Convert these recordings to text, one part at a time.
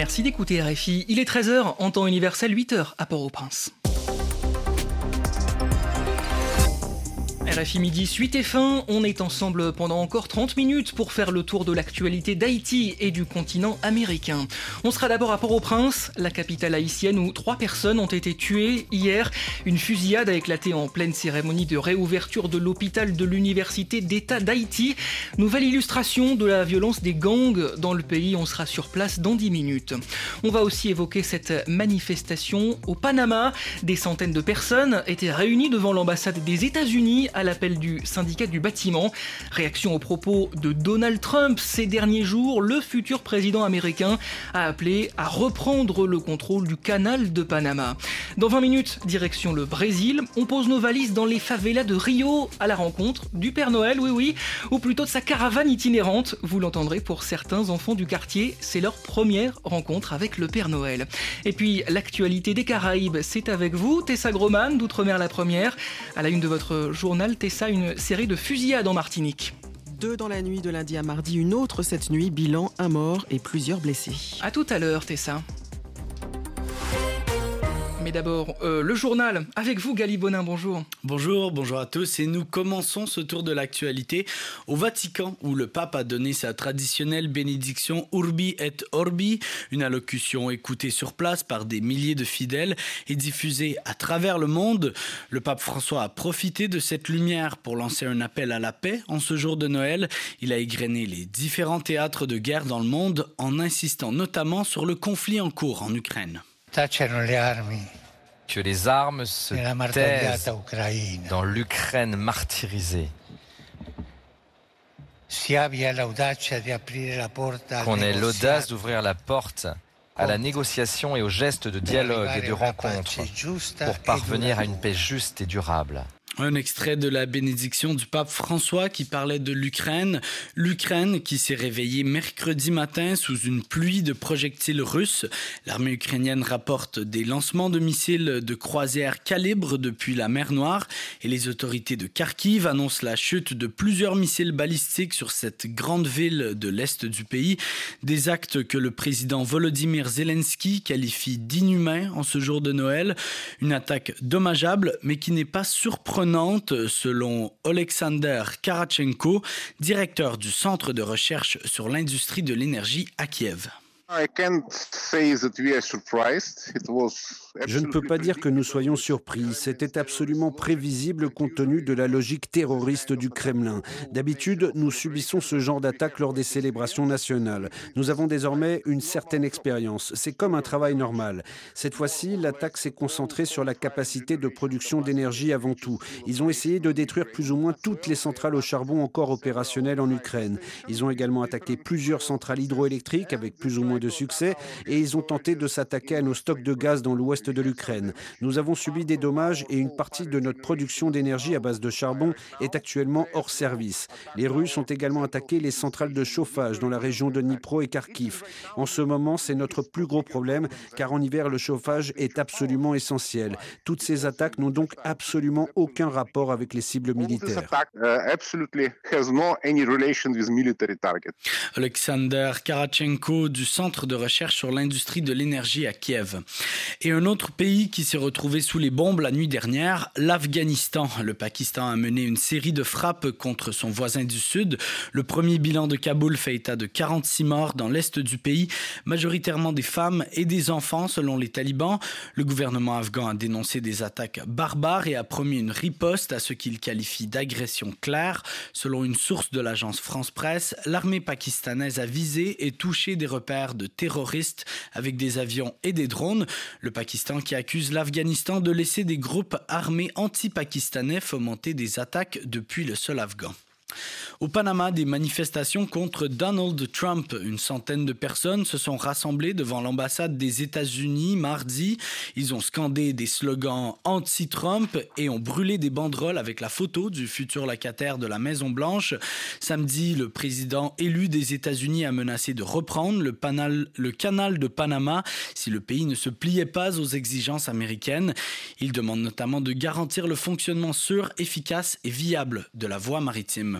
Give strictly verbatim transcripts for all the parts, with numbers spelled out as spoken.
Merci d'écouter R F I. Il est treize heures en temps universel, huit heures à Port-au-Prince. R F I Midi suite et fin, on est ensemble pendant encore trente minutes pour faire le tour de l'actualité d'Haïti et du continent américain. On sera d'abord à Port-au-Prince, la capitale haïtienne où trois personnes ont été tuées hier. Une fusillade a éclaté en pleine cérémonie de réouverture de l'hôpital de l'Université d'État d'Haïti. Nouvelle illustration de la violence des gangs dans le pays, on sera sur place dans dix minutes. On va aussi évoquer cette manifestation au Panama. Des centaines de personnes étaient réunies devant l'ambassade des États-Unis à l'appel du syndicat du bâtiment. Réaction aux propos de Donald Trump ces derniers jours, le futur président américain a appelé à reprendre le contrôle du canal de Panama. Dans vingt minutes, direction le Brésil, on pose nos valises dans les favelas de Rio à la rencontre du Père Noël, oui oui, ou plutôt de sa caravane itinérante. Vous l'entendrez, pour certains enfants du quartier, c'est leur première rencontre avec le Père Noël. Et puis l'actualité des Caraïbes, c'est avec vous, Tessa Groman d'Outre-mer la Première. À la une de votre journal, Tessa, une série de fusillades en Martinique. Deux dans la nuit de lundi à mardi, une autre cette nuit, bilan, un mort et plusieurs blessés. À tout à l'heure, Tessa. Mais d'abord, euh, le journal, avec vous Gali Bonin, bonjour. Bonjour, bonjour à tous, et nous commençons ce tour de l'actualité au Vatican, où le pape a donné sa traditionnelle bénédiction Urbi et Orbi, une allocution écoutée sur place par des milliers de fidèles et diffusée à travers le monde. Le pape François a profité de cette lumière pour lancer un appel à la paix en ce jour de Noël. Il a égrené les différents théâtres de guerre dans le monde en insistant notamment sur le conflit en cours en Ukraine. Que les armes se taisent dans l'Ukraine martyrisée. Qu'on ait l'audace d'ouvrir la porte à la négociation et aux gestes de dialogue et de rencontre pour parvenir à une paix juste et durable. Un extrait de la bénédiction du pape François qui parlait de l'Ukraine. L'Ukraine qui s'est réveillée mercredi matin sous une pluie de projectiles russes. L'armée ukrainienne rapporte des lancements de missiles de croisière calibre depuis la mer Noire et les autorités de Kharkiv annoncent la chute de plusieurs missiles balistiques sur cette grande ville de l'est du pays. Des actes que le président Volodymyr Zelensky qualifie d'inhumains en ce jour de Noël. Une attaque dommageable mais qui n'est pas surprenante selon Oleksandr Karachenko, directeur du Centre de recherche sur l'industrie de l'énergie à Kiev. Je ne peux pas dire que nous soyons surpris. C'était absolument prévisible compte tenu de la logique terroriste du Kremlin. D'habitude, nous subissons ce genre d'attaque lors des célébrations nationales. Nous avons désormais une certaine expérience. C'est comme un travail normal. Cette fois-ci, l'attaque s'est concentrée sur la capacité de production d'énergie avant tout. Ils ont essayé de détruire plus ou moins toutes les centrales au charbon encore opérationnelles en Ukraine. Ils ont également attaqué plusieurs centrales hydroélectriques avec plus ou moins de succès et ils ont tenté de s'attaquer à nos stocks de gaz dans l'ouest de l'Ukraine. Nous avons subi des dommages et une partie de notre production d'énergie à base de charbon est actuellement hors service. Les Russes ont également attaqué les centrales de chauffage dans la région de Dnipro et Kharkiv. En ce moment, c'est notre plus gros problème car en hiver, le chauffage est absolument essentiel. Toutes ces attaques n'ont donc absolument aucun rapport avec les cibles militaires. Oleksandr Karachenko du Centre de recherche sur l'industrie de l'énergie à Kiev. Et un autre pays qui s'est retrouvé sous les bombes la nuit dernière, l'Afghanistan. Le Pakistan a mené une série de frappes contre son voisin du Sud. Le premier bilan de Kaboul fait état de quarante-six morts dans l'est du pays, majoritairement des femmes et des enfants selon les talibans. Le gouvernement afghan a dénoncé des attaques barbares et a promis une riposte à ce qu'il qualifie d'agression claire. Selon une source de l'agence France Presse, l'armée pakistanaise a visé et touché des repères de terroristes avec des avions et des drones. Le Pakistan qui accuse l'Afghanistan de laisser des groupes armés anti-pakistanais fomenter des attaques depuis le sol afghan. Au Panama, des manifestations contre Donald Trump. Une centaine de personnes se sont rassemblées devant l'ambassade des États-Unis mardi. Ils ont scandé des slogans anti-Trump et ont brûlé des banderoles avec la photo du futur locataire de la Maison-Blanche. Samedi, le président élu des États-Unis a menacé de reprendre le, panal, le canal de Panama si le pays ne se pliait pas aux exigences américaines. Il demande notamment de garantir le fonctionnement sûr, efficace et viable de la voie maritime.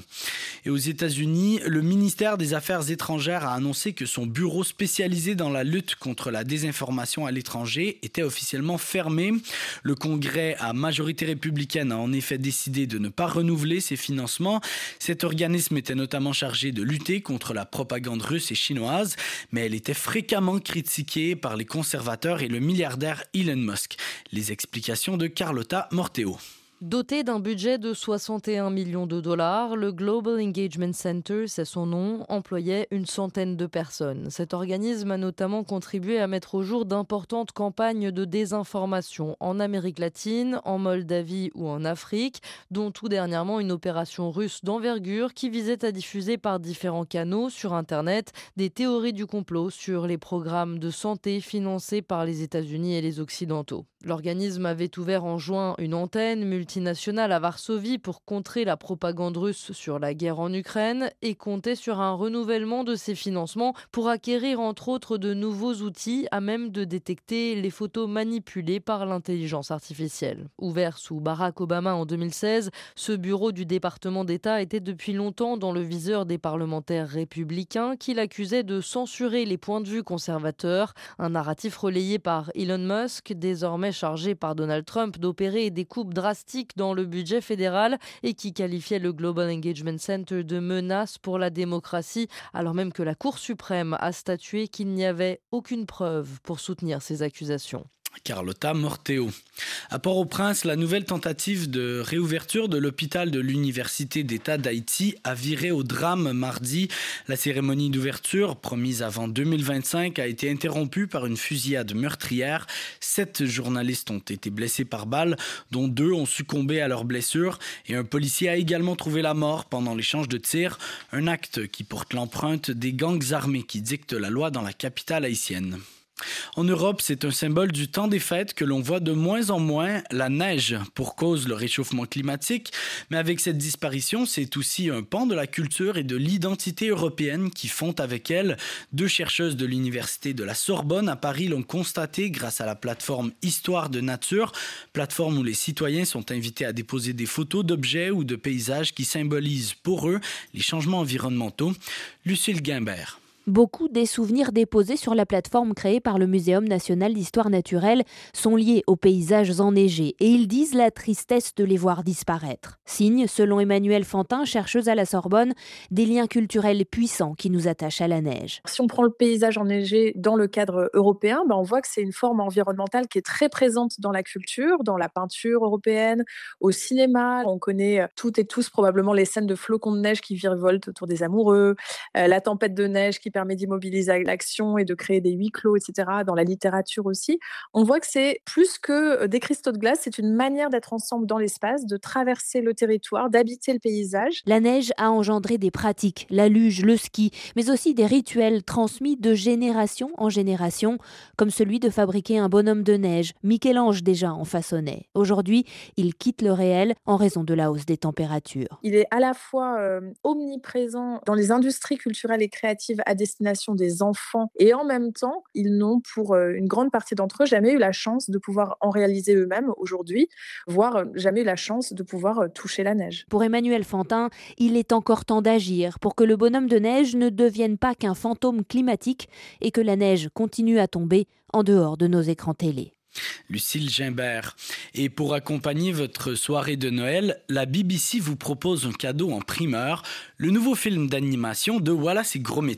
Et aux États-Unis, le ministère des Affaires étrangères a annoncé que son bureau spécialisé dans la lutte contre la désinformation à l'étranger était officiellement fermé. Le Congrès à majorité républicaine a en effet décidé de ne pas renouveler ses financements. Cet organisme était notamment chargé de lutter contre la propagande russe et chinoise, mais elle était fréquemment critiquée par les conservateurs et le milliardaire Elon Musk. Les explications de Carlotta Morteo. Doté d'un budget de soixante et un millions de dollars, le Global Engagement Center, c'est son nom, employait une centaine de personnes. Cet organisme a notamment contribué à mettre au jour d'importantes campagnes de désinformation en Amérique latine, en Moldavie ou en Afrique, dont tout dernièrement une opération russe d'envergure qui visait à diffuser par différents canaux sur Internet des théories du complot sur les programmes de santé financés par les États-Unis et les Occidentaux. L'organisme avait ouvert en juin une antenne multinationale à Varsovie pour contrer la propagande russe sur la guerre en Ukraine et comptait sur un renouvellement de ses financements pour acquérir entre autres de nouveaux outils à même de détecter les photos manipulées par l'intelligence artificielle. Ouvert sous Barack Obama en deux mille seize, ce bureau du département d'État était depuis longtemps dans le viseur des parlementaires républicains qui l'accusaient de censurer les points de vue conservateurs, un narratif relayé par Elon Musk, désormais chargé par Donald Trump d'opérer des coupes drastiques dans le budget fédéral et qui qualifiait le Global Engagement Center de menace pour la démocratie, alors même que la Cour suprême a statué qu'il n'y avait aucune preuve pour soutenir ces accusations. Carlotta Morteo. À Port-au-Prince, la nouvelle tentative de réouverture de l'hôpital de l'Université d'État d'Haïti a viré au drame mardi. La cérémonie d'ouverture, promise avant deux mille vingt-cinq, a été interrompue par une fusillade meurtrière. Sept journalistes ont été blessés par balle, dont deux ont succombé à leurs blessures. Et un policier a également trouvé la mort pendant l'échange de tirs. Un acte qui porte l'empreinte des gangs armés qui dictent la loi dans la capitale haïtienne. En Europe, c'est un symbole du temps des fêtes que l'on voit de moins en moins, la neige, pour cause le réchauffement climatique. Mais avec cette disparition, c'est aussi un pan de la culture et de l'identité européenne qui font avec elle. Deux chercheuses de l'université de la Sorbonne à Paris l'ont constaté grâce à la plateforme Histoire de Nature, plateforme où les citoyens sont invités à déposer des photos d'objets ou de paysages qui symbolisent pour eux les changements environnementaux. Lucille Guimbert. Beaucoup des souvenirs déposés sur la plateforme créée par le Muséum national d'histoire naturelle sont liés aux paysages enneigés et ils disent la tristesse de les voir disparaître. Signe, selon Emmanuelle Fantin, chercheuse à la Sorbonne, des liens culturels puissants qui nous attachent à la neige. Si on prend le paysage enneigé dans le cadre européen, ben on voit que c'est une forme environnementale qui est très présente dans la culture, dans la peinture européenne, au cinéma. On connaît toutes et tous probablement les scènes de flocons de neige qui virevoltent autour des amoureux, euh, la tempête de neige qui permet d'immobiliser l'action et de créer des huis clos, et cetera. Dans la littérature aussi, on voit que c'est plus que des cristaux de glace, c'est une manière d'être ensemble dans l'espace, de traverser le territoire, d'habiter le paysage. La neige a engendré des pratiques, la luge, le ski, mais aussi des rituels transmis de génération en génération, comme celui de fabriquer un bonhomme de neige. Michel-Ange déjà en façonnait. Aujourd'hui, il quitte le réel en raison de la hausse des températures. Il est à la fois euh, omniprésent dans les industries culturelles et créatives à destination des enfants et en même temps, ils n'ont pour une grande partie d'entre eux jamais eu la chance de pouvoir en réaliser eux-mêmes aujourd'hui, voire jamais eu la chance de pouvoir toucher la neige. Pour Emmanuelle Fantin, il est encore temps d'agir pour que le bonhomme de neige ne devienne pas qu'un fantôme climatique et que la neige continue à tomber en dehors de nos écrans télé. Lucille Gimbert. Et pour accompagner votre soirée de Noël, la B B C vous propose un cadeau en primeur, le nouveau film d'animation de Wallace et Gromit.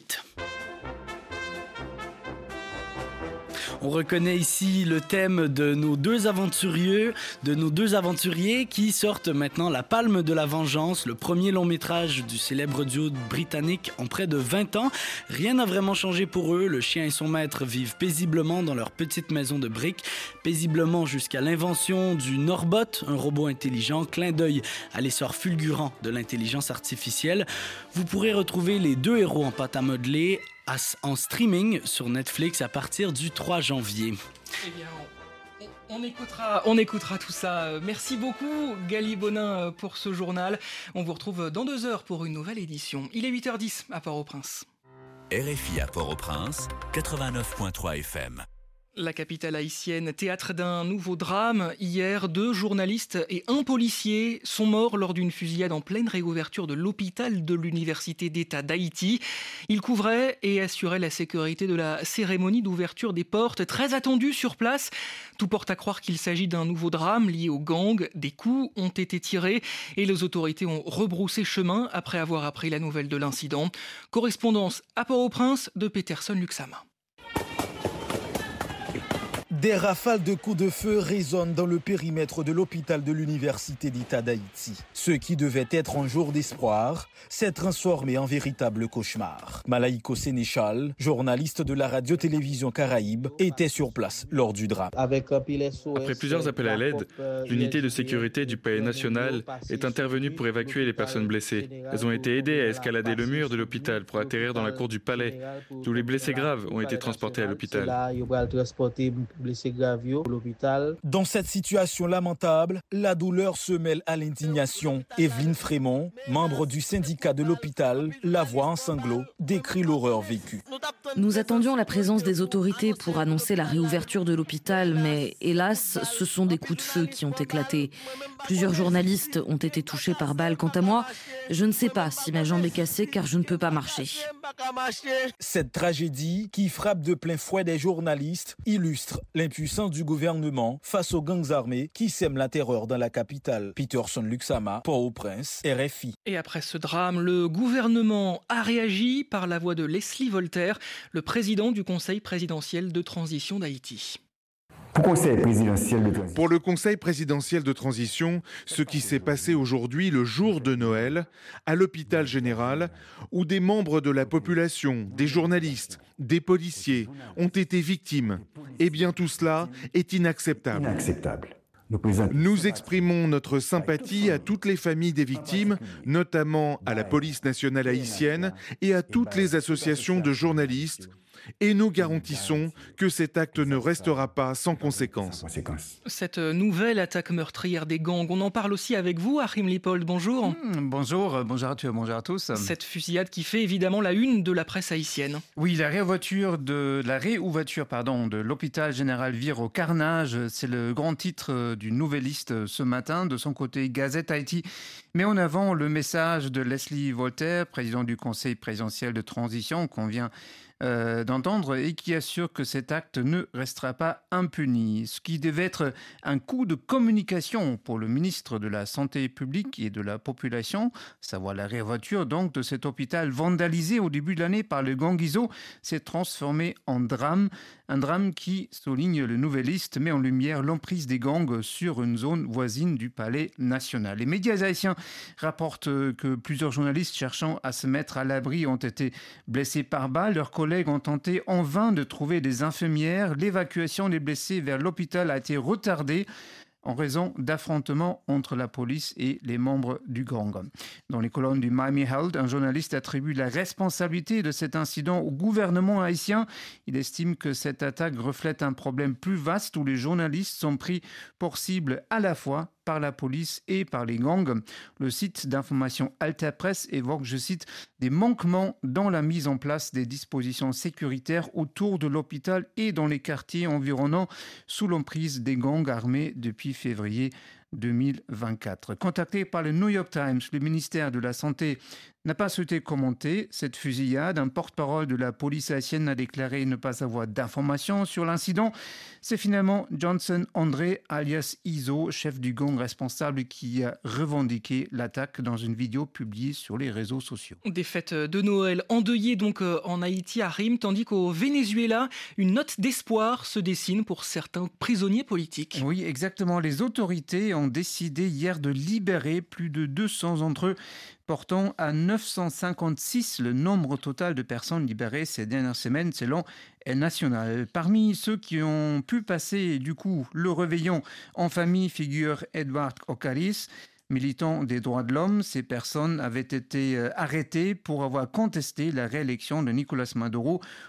On reconnaît ici le thème de nos deux aventuriers, de nos deux aventuriers qui sortent maintenant La Palme de la Vengeance, le premier long métrage du célèbre duo britannique en près de vingt ans. Rien n'a vraiment changé pour eux. Le chien et son maître vivent paisiblement dans leur petite maison de briques, paisiblement jusqu'à l'invention du Norbot, un robot intelligent, clin d'œil à l'essor fulgurant de l'intelligence artificielle. Vous pourrez retrouver les deux héros en pâte à modeler en streaming sur Netflix à partir du trois janvier. Eh bien, on, on, écoutera, on écoutera tout ça. Merci beaucoup, Gali Bonin, pour ce journal. On vous retrouve dans deux heures pour une nouvelle édition. Il est huit heures dix à Port-au-Prince. R F I à Port-au-Prince, quatre-vingt-neuf virgule trois F M. La capitale haïtienne, théâtre d'un nouveau drame. Hier, deux journalistes et un policier sont morts lors d'une fusillade en pleine réouverture de l'hôpital de l'Université d'État d'Haïti. Ils couvraient et assuraient la sécurité de la cérémonie d'ouverture des portes, très attendue sur place. Tout porte à croire qu'il s'agit d'un nouveau drame lié au gang. Des coups ont été tirés et les autorités ont rebroussé chemin après avoir appris la nouvelle de l'incident. Correspondance à Port-au-Prince de Peterson Luxama. Des rafales de coups de feu résonnent dans le périmètre de l'hôpital de l'Université d'État d'Haïti. Ce qui devait être un jour d'espoir s'est transformé en véritable cauchemar. Malaïko Sénéchal, journaliste de la radio-télévision Caraïbe, était sur place lors du drame. Après plusieurs appels à l'aide, l'unité de sécurité du palais national est intervenue pour évacuer les personnes blessées. Elles ont été aidées à escalader le mur de l'hôpital pour atterrir dans la cour du palais. Tous les blessés graves ont été transportés à l'hôpital. Dans cette situation lamentable, la douleur se mêle à l'indignation. Evelyne Frémont, membre du syndicat de l'hôpital, la voix en sanglots, décrit l'horreur vécue. Nous attendions la présence des autorités pour annoncer la réouverture de l'hôpital, mais hélas, ce sont des coups de feu qui ont éclaté. Plusieurs journalistes ont été touchés par balles. Quant à moi, je ne sais pas si ma jambe est cassée car je ne peux pas marcher. Cette tragédie, qui frappe de plein fouet des journalistes, illustre l'impuissance du gouvernement face aux gangs armés qui sèment la terreur dans la capitale. Peterson Luxama, Port-au-Prince, R F I. Et après ce drame, le gouvernement a réagi par la voix de Leslie Voltaire, le président du Conseil présidentiel de transition d'Haïti. Pour le Conseil présidentiel de transition, ce qui s'est passé aujourd'hui, le jour de Noël, à l'hôpital général, où des membres de la population, des journalistes, des policiers ont été victimes, eh bien tout cela est inacceptable. Inacceptable. Nous exprimons notre sympathie à toutes les familles des victimes, notamment à la police nationale haïtienne et à toutes les associations de journalistes. Et nous garantissons que cet acte ne restera pas sans conséquences. Cette nouvelle attaque meurtrière des gangs, on en parle aussi avec vous, Achim Lippold, bonjour. Mmh, bonjour, bonjour à, tu, bonjour à tous. Cette fusillade qui fait évidemment la une de la presse haïtienne. Oui, la réouverture de, la réouverture, pardon, de l'hôpital général vire au carnage, c'est le grand titre du Nouvelliste ce matin. De son côté, Gazette Haïti met en avant le message de Leslie Voltaire, président du Conseil présidentiel de transition, qu'on vient Euh, d'entendre et qui assure que cet acte ne restera pas impuni. Ce qui devait être un coup de communication pour le ministre de la Santé publique et de la Population, savoir la réouverture donc de cet hôpital vandalisé au début de l'année par le gang Guizot, s'est transformé en drame. Un drame qui, souligne le Nouvelliste, met en lumière l'emprise des gangs sur une zone voisine du Palais national. Les médias haïtiens rapportent que plusieurs journalistes cherchant à se mettre à l'abri ont été blessés par balles. Leurs collègues ont tenté en vain de trouver des infirmières. L'évacuation des blessés vers l'hôpital a été retardée en raison d'affrontements entre la police et les membres du gang. Dans les colonnes du Miami Herald, un journaliste attribue la responsabilité de cet incident au gouvernement haïtien. Il estime que cette attaque reflète un problème plus vaste où les journalistes sont pris pour cible à la fois par la police et par les gangs. Le site d'information Alta Press évoque, je cite, des manquements dans la mise en place des dispositions sécuritaires autour de l'hôpital et dans les quartiers environnants sous l'emprise des gangs armés depuis février deux mille vingt-quatre. Contacté par le New York Times, le ministère de la Santé n'a pas souhaité commenter cette fusillade. Un porte-parole de la police haïtienne a déclaré ne pas avoir d'informations sur l'incident. C'est finalement Johnson André, alias Izo, chef du gang responsable, qui a revendiqué l'attaque dans une vidéo publiée sur les réseaux sociaux. Des fêtes de Noël endeuillées donc en Haïti à Rime, tandis qu'au Venezuela, une note d'espoir se dessine pour certains prisonniers politiques. Oui, exactement. Les autorités ont décidé hier de libérer plus de deux cents d'entre eux, portant à neuf cent cinquante-six le nombre total de personnes libérées ces dernières semaines selon El Nacional. Parmi ceux qui ont pu passer du coup le réveillon en famille figure Edward Ocaris, militant des droits de l'homme. Ces personnes avaient été arrêtées pour avoir contesté la réélection de Nicolás Maduro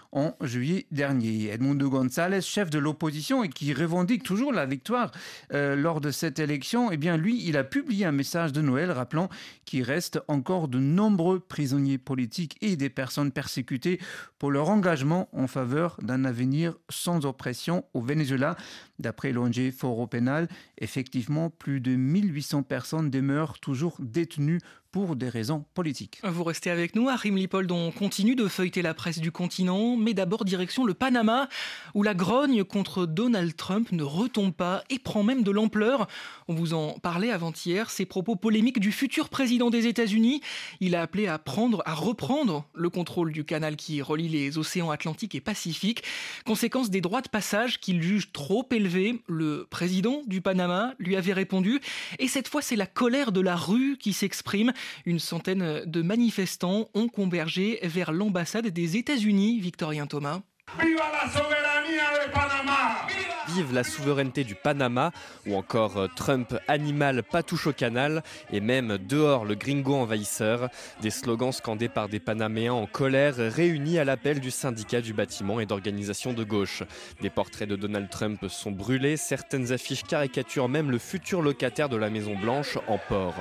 en juillet dernier. Edmundo González, chef de l'opposition et qui revendique toujours la victoire euh, lors de cette élection, eh bien lui, il a publié un message de Noël rappelant qu'il reste encore de nombreux prisonniers politiques et des personnes persécutées pour leur engagement en faveur d'un avenir sans oppression au Venezuela. D'après l'O N G Foro Penal, effectivement, plus de mille huit cents personnes demeurent toujours détenues pour des raisons politiques. Vous restez avec nous, Achim Lippold, on continue de feuilleter la presse du continent, mais d'abord direction le Panama, où la grogne contre Donald Trump ne retombe pas et prend même de l'ampleur. On vous en parlait avant-hier, ces propos polémiques du futur président des États-Unis. Il a appelé à, prendre, à reprendre le contrôle du canal qui relie les océans Atlantique et Pacifique. Conséquence des droits de passage qu'il juge trop élevés. Le président du Panama lui avait répondu. Et cette fois, c'est la colère de la rue qui s'exprime. Une centaine de manifestants ont convergé vers l'ambassade des États-Unis, Victorien Thomas. Viva la soberanía de Panama! Vive la souveraineté du Panama, ou encore Trump animal pas touche au canal, et même dehors le gringo envahisseur. Des slogans scandés par des Panaméens en colère réunis à l'appel du syndicat du bâtiment et d'organisations de gauche. Des portraits de Donald Trump sont brûlés, certaines affiches caricaturent même le futur locataire de la Maison Blanche en porc.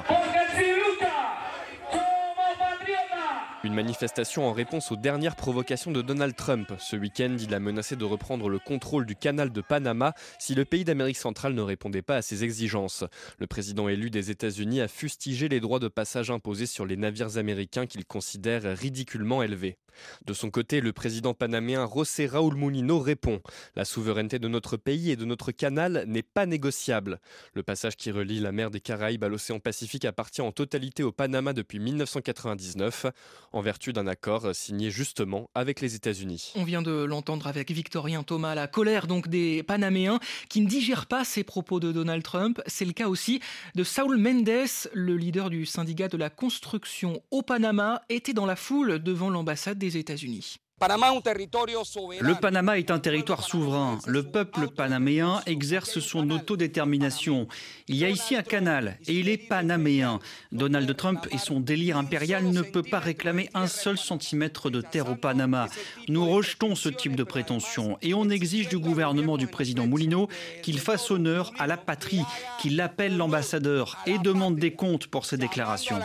Une manifestation en réponse aux dernières provocations de Donald Trump. Ce week-end, il a menacé de reprendre le contrôle du canal de Panama si le pays d'Amérique centrale ne répondait pas à ses exigences. Le président élu des États-Unis a fustigé les droits de passage imposés sur les navires américains qu'il considère ridiculement élevés. De son côté, le président panaméen José Raúl Mulino répond « La souveraineté de notre pays et de notre canal n'est pas négociable. Le passage qui relie la mer des Caraïbes à l'océan Pacifique appartient en totalité au Panama depuis mille neuf cent quatre-vingt-dix-neuf, en vertu d'un accord signé justement avec les États-Unis. » On vient de l'entendre avec Victorien Thomas, la colère donc des Panaméens qui ne digèrent pas ces propos de Donald Trump. C'est le cas aussi de Saúl Mendes, le leader du syndicat de la construction au Panama, était dans la foule devant l'ambassade des États-Unis. Le Panama est un territoire souverain. Le peuple panaméen exerce son autodétermination. Il y a ici un canal et il est panaméen. Donald Trump et son délire impérial ne peuvent pas réclamer un seul centimètre de terre au Panama. Nous rejetons ce type de prétention et on exige du gouvernement du président Mulino qu'il fasse honneur à la patrie, qu'il appelle l'ambassadeur et demande des comptes pour ses déclarations.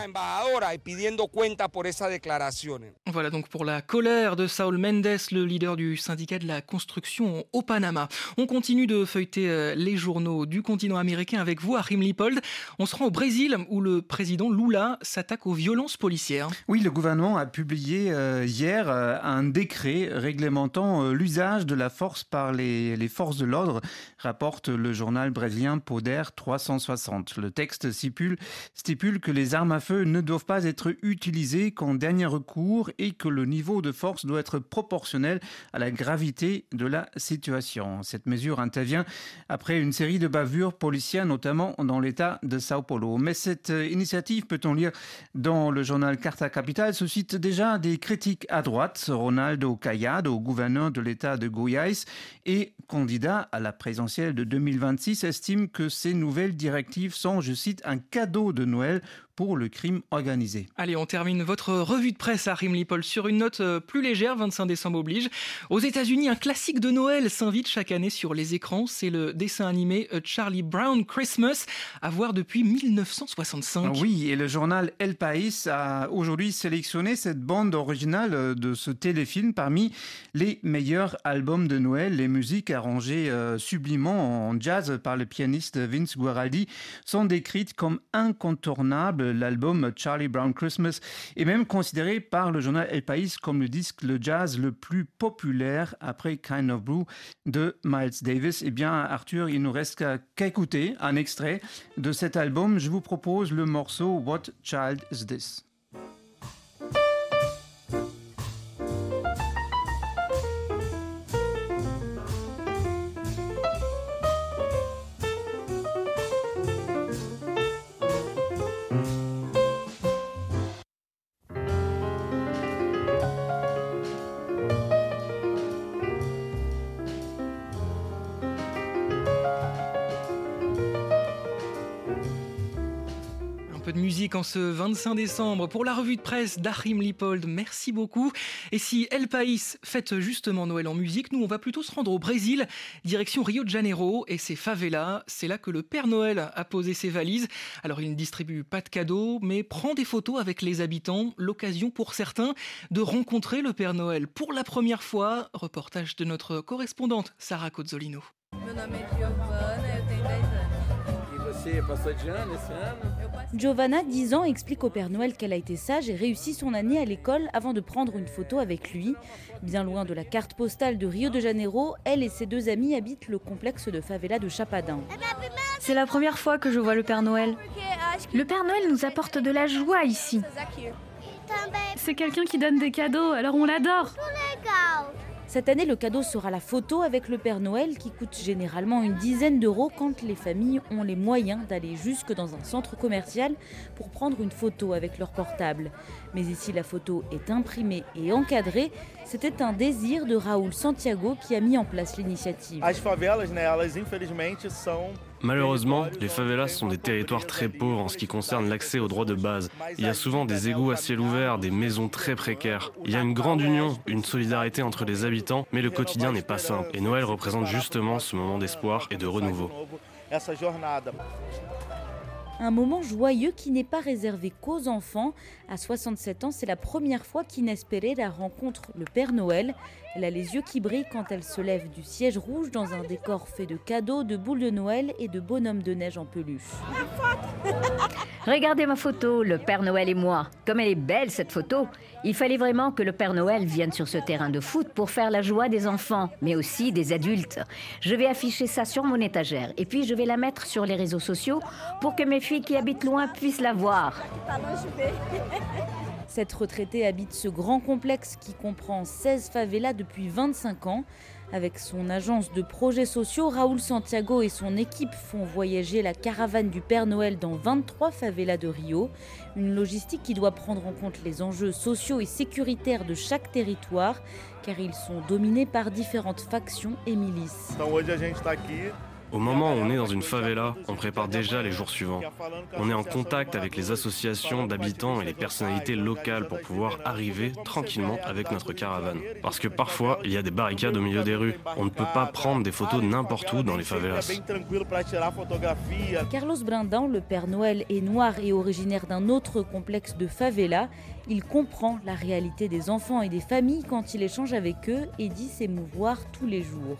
Voilà donc pour la colère de Saúl Mendes, le leader du syndicat de la construction au Panama. On continue de feuilleter les journaux du continent américain avec vous, Achim Lippold. On se rend au Brésil où le président Lula s'attaque aux violences policières. Oui, le gouvernement a publié euh, hier euh, un décret réglementant euh, l'usage de la force par les, les forces de l'ordre, rapporte le journal brésilien Poder trois cent soixante. Le texte stipule, stipule que les armes à feu ne doivent pas être utilisées qu'en dernier recours et que le niveau de force doit être proportionnel à la gravité de la situation. Cette mesure intervient après une série de bavures policières, notamment dans l'état de Sao Paulo. Mais cette initiative, peut-on lire dans le journal Carta Capital, suscite déjà des critiques à droite. Ronaldo Caiado, gouverneur de l'état de Goiás et candidat à la présidentielle de deux mille vingt-six, estime que ces nouvelles directives sont, je cite, un cadeau de Noël pour le crime organisé. Allez, on termine votre revue de presse, Achim Lippold, sur une note plus légère, vingt-cinq décembre oblige. Aux États-Unis, un classique de Noël s'invite chaque année sur les écrans. C'est le dessin animé Charlie Brown Christmas, à voir depuis mille neuf cent soixante-cinq. Oui, et le journal El País a aujourd'hui sélectionné cette bande originale de ce téléfilm parmi les meilleurs albums de Noël. Les musiques arrangées euh, sublimement en jazz par le pianiste Vince Guaraldi sont décrites comme incontournables. L'album Charlie Brown Christmas est même considéré par le journal El País comme le disque le jazz le plus populaire après Kind of Blue de Miles Davis. Eh bien, Arthur, il nous reste qu'à, qu'à écouter un extrait de cet album. Je vous propose le morceau What Child Is This? musique en ce vingt-cinq décembre pour la revue de presse d'Achim Lippold. Merci beaucoup. Et si El País fête justement Noël en musique, nous on va plutôt se rendre au Brésil, direction Rio de Janeiro et ses favelas. C'est là que le Père Noël a posé ses valises. Alors il ne distribue pas de cadeaux, mais prend des photos avec les habitants. L'occasion pour certains de rencontrer le Père Noël pour la première fois. Reportage de notre correspondante Sarah Cozzolino. Giovanna, dix ans, explique au Père Noël qu'elle a été sage et réussi son année à l'école avant de prendre une photo avec lui. Bien loin de la carte postale de Rio de Janeiro, elle et ses deux amis habitent le complexe de favela de Chapadão. C'est la première fois que je vois le Père Noël. Le Père Noël nous apporte de la joie ici. C'est quelqu'un qui donne des cadeaux, alors on l'adore. Cette année, le cadeau sera la photo avec le Père Noël qui coûte généralement une dizaine d'euros quand les familles ont les moyens d'aller jusque dans un centre commercial pour prendre une photo avec leur portable. Mais ici, la photo est imprimée et encadrée. C'était un désir de Raoul Santiago qui a mis en place l'initiative. Malheureusement, les favelas sont des territoires très pauvres en ce qui concerne l'accès aux droits de base. Il y a souvent des égouts à ciel ouvert, des maisons très précaires. Il y a une grande union, une solidarité entre les habitants, mais le quotidien n'est pas simple. Et Noël représente justement ce moment d'espoir et de renouveau. Un moment joyeux qui n'est pas réservé qu'aux enfants. À soixante-sept ans, c'est la première fois qu'Inès Pereira rencontre le Père Noël. Elle a les yeux qui brillent quand elle se lève du siège rouge dans un décor fait de cadeaux, de boules de Noël et de bonhommes de neige en peluche. Regardez ma photo, le Père Noël et moi. Comme elle est belle cette photo. Il fallait vraiment que le Père Noël vienne sur ce terrain de foot pour faire la joie des enfants, mais aussi des adultes. Je vais afficher ça sur mon étagère et puis je vais la mettre sur les réseaux sociaux pour que mes filles qui habitent loin puissent la voir. Cette retraitée habite ce grand complexe qui comprend seize favelas depuis vingt-cinq ans. Avec son agence de projets sociaux, Raoul Santiago et son équipe font voyager la caravane du Père Noël dans vingt-trois favelas de Rio. Une logistique qui doit prendre en compte les enjeux sociaux et sécuritaires de chaque territoire, car ils sont dominés par différentes factions et milices. Au moment où on est dans une favela, on prépare déjà les jours suivants. On est en contact avec les associations d'habitants et les personnalités locales pour pouvoir arriver tranquillement avec notre caravane. Parce que parfois, il y a des barricades au milieu des rues. On ne peut pas prendre des photos n'importe où dans les favelas. Carlos Brandão, le Père Noël, est noir et originaire d'un autre complexe de favela. Il comprend la réalité des enfants et des familles quand il échange avec eux et dit s'émouvoir tous les jours.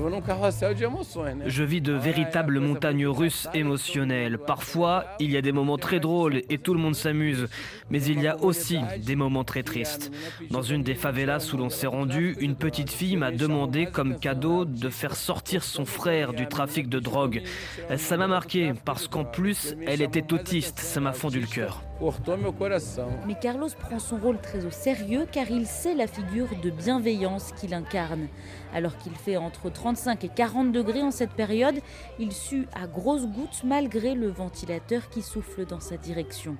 Je vis de véritables montagnes russes émotionnelles. Parfois, il y a des moments très drôles et tout le monde s'amuse. Mais il y a aussi des moments très tristes. Dans une des favelas où l'on s'est rendu, une petite fille m'a demandé comme cadeau de faire sortir son frère du trafic de drogue. Ça m'a marqué parce qu'en plus, elle était autiste. Ça m'a fendu le cœur. Mais Carlos prend son rôle très au sérieux car il sait la figure de bienveillance qu'il incarne. Alors qu'il fait entre trente-cinq et quarante degrés en cette période, il sue à grosses gouttes malgré le ventilateur qui souffle dans sa direction.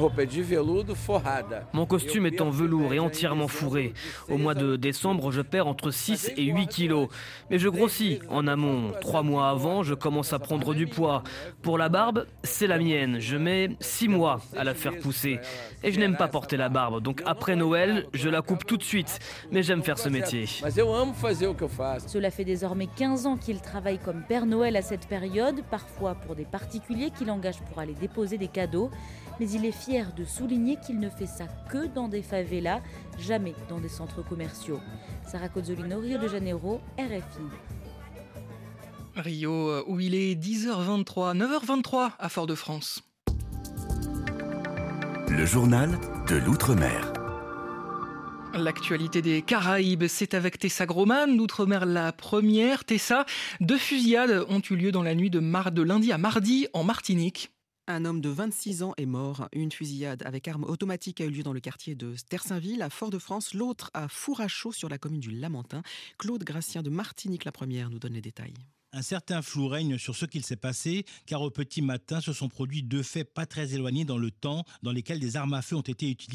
Mon costume est en velours et entièrement fourré. Au mois de décembre, je perds entre six et huit kilos. Mais je grossis en amont. Trois mois avant, je commence à prendre du poids. Pour la barbe, c'est la mienne. Je mets six mois à la faire pousser. Et je n'aime pas porter la barbe. Donc après Noël, je la coupe tout de suite. Mais j'aime faire ce métier. Cela fait désormais quinze ans qu'il travaille comme Père Noël à cette période, parfois pour des particuliers qu'il engage pour aller déposer des cadeaux. Mais il est fier de souligner qu'il ne fait ça que dans des favelas, jamais dans des centres commerciaux. Sarah Cozzolino, Rio de Janeiro, R F I. Rio, où il est dix heures vingt-trois, neuf heures vingt-trois à Fort-de-France. Le journal de l'Outre-mer. L'actualité des Caraïbes, c'est avec Tessa Groman, d'Outre-mer la première. Tessa, deux fusillades ont eu lieu dans la nuit de, mar- de lundi à mardi en Martinique. Un homme de vingt-six ans est mort. Une fusillade avec arme automatique a eu lieu dans le quartier de Tersainville, à Fort-de-France. L'autre à Four-à-Chaud, sur la commune du Lamentin. Claude Gracien de Martinique la première nous donne les détails. Un certain flou règne sur ce qu'il s'est passé, car au petit matin se sont produits deux faits pas très éloignés dans le temps, dans lesquels des armes à feu ont été utilisées.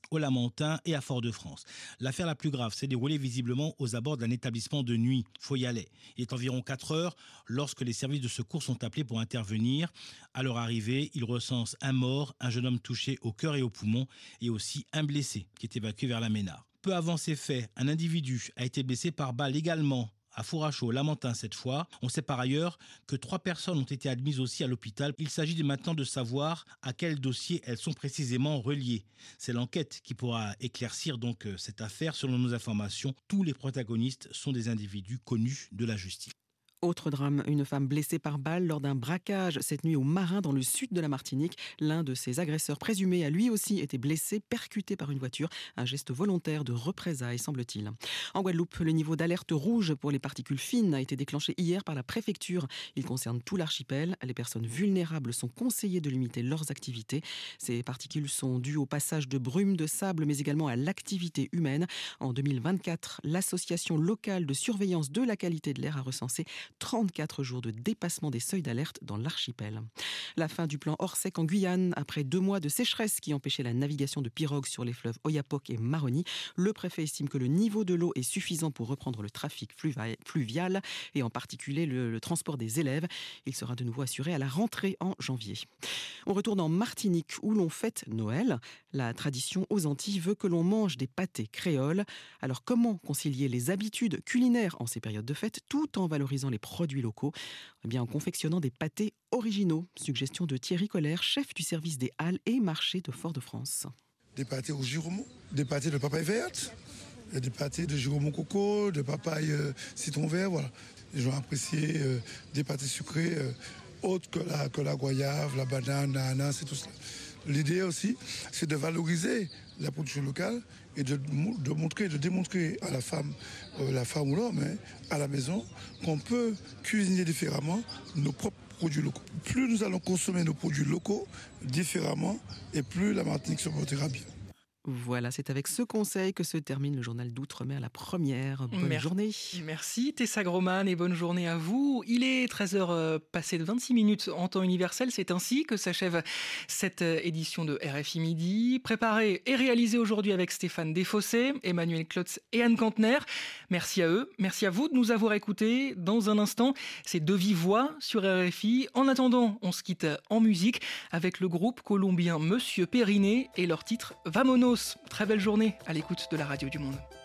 au Lamentin et à Fort-de-France. L'affaire la plus grave s'est déroulée visiblement aux abords d'un établissement de nuit, Foyalais. Il est environ quatre heures lorsque les services de secours sont appelés pour intervenir. À leur arrivée, ils recensent un mort, un jeune homme touché au cœur et au poumon et aussi un blessé qui est évacué vers la Ménard. Peu avant ces faits, un individu a été blessé par balle également à Fourachaux, Lamentin cette fois. On sait par ailleurs que trois personnes ont été admises aussi à l'hôpital. Il s'agit maintenant de savoir à quel dossier elles sont précisément reliées. C'est l'enquête qui pourra éclaircir donc cette affaire. Selon nos informations, tous les protagonistes sont des individus connus de la justice. Autre drame, une femme blessée par balle lors d'un braquage cette nuit au Marin dans le sud de la Martinique. L'un de ses agresseurs présumés a lui aussi été blessé, percuté par une voiture. Un geste volontaire de représailles, semble-t-il. En Guadeloupe, le niveau d'alerte rouge pour les particules fines a été déclenché hier par la préfecture. Il concerne tout l'archipel. Les personnes vulnérables sont conseillées de limiter leurs activités. Ces particules sont dues au passage de brumes de sable, mais également à l'activité humaine. En deux mille vingt-quatre, l'association locale de surveillance de la qualité de l'air a recensé trente-quatre jours de dépassement des seuils d'alerte dans l'archipel. La fin du plan Orsec en Guyane, après deux mois de sécheresse qui empêchait la navigation de pirogues sur les fleuves Oyapock et Maroni. Le préfet estime que le niveau de l'eau est suffisant pour reprendre le trafic fluvial et en particulier le, le transport des élèves. Il sera de nouveau assuré à la rentrée en janvier. On retourne en Martinique où l'on fête Noël. La tradition aux Antilles veut que l'on mange des pâtés créoles. Alors comment concilier les habitudes culinaires en ces périodes de fête tout en valorisant les produits locaux? Eh bien, en confectionnant des pâtés originaux. Suggestion de Thierry Colère, chef du service des halles et marchés de Fort-de-France. Des pâtés au giromon, des pâtés de papaye verte, des pâtés de giromon coco, de papaye euh, citron vert, voilà. Les gens apprécient euh, des pâtés sucrés euh, autres que la, que la goyave, la banane, l'ananas et tout cela. L'idée aussi, c'est de valoriser la production locale et de, de montrer, de démontrer à la femme, euh, la femme ou l'homme, hein, à la maison, qu'on peut cuisiner différemment nos propres produits locaux. Plus nous allons consommer nos produits locaux différemment, et plus la Martinique se portera bien. Voilà, c'est avec ce conseil que se termine le journal d'Outre-mer, la première. Bonne Merci. journée. Merci Tessa Groman et bonne journée à vous. Il est treize heures passées de vingt-six minutes en temps universel. C'est ainsi que s'achève cette édition de R F I Midi, préparée et réalisée aujourd'hui avec Stéphane Desfossés, Emmanuel Klotz et Anne Cantner. Merci à eux, merci à vous de nous avoir écoutés. Dans un instant, c'est de vive voix sur R F I. En attendant, on se quitte en musique avec le groupe colombien Monsieur Periné et leur titre Vamonos. Très belle journée à l'écoute de la radio du Monde.